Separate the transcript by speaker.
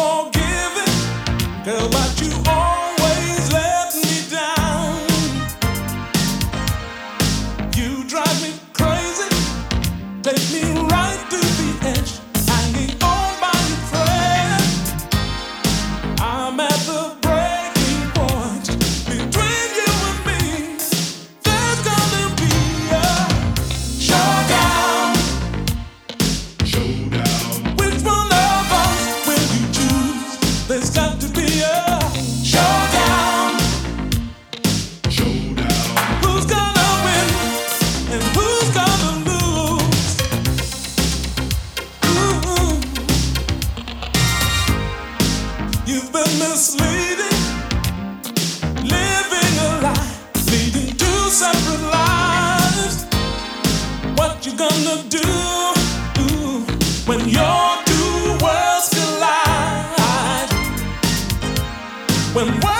Speaker 1: forgiving, girl, but you always let me down. You drive me crazy, take me right to the edge, hanging on by a thread. I'm at the breaking point between you and me. There's gonna be a showdown. Which one of us will you choose? There's got to be a showdown. Who's gonna win and who's gonna lose? Ooh. You've been misleading, living a lie, leading two separate lives. What you gonna do when your two worlds collide? When